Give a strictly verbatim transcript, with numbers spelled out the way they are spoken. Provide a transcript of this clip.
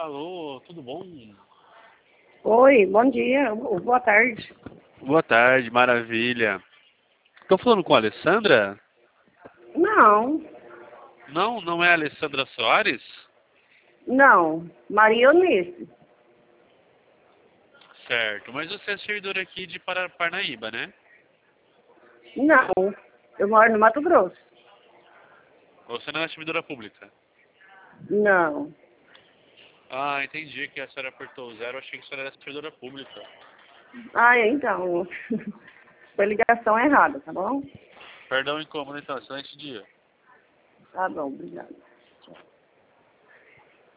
Alô, tudo bom? Oi, bom dia, boa tarde. Boa tarde, maravilha. Estou falando com a Alessandra? Não, Não, não é a Alessandra Soares? não, Maria Eunice. Certo, mas você é servidora aqui de Para- Parnaíba, né? Não, eu moro no Mato Grosso. Você não é servidora pública? Não. Ah, entendi que a senhora apertou o zero, eu achei que a senhora era servidora pública. Ah, então, foi ligação errada, tá bom? Perdão o incômodo então, excelente dia. Tá bom, obrigada.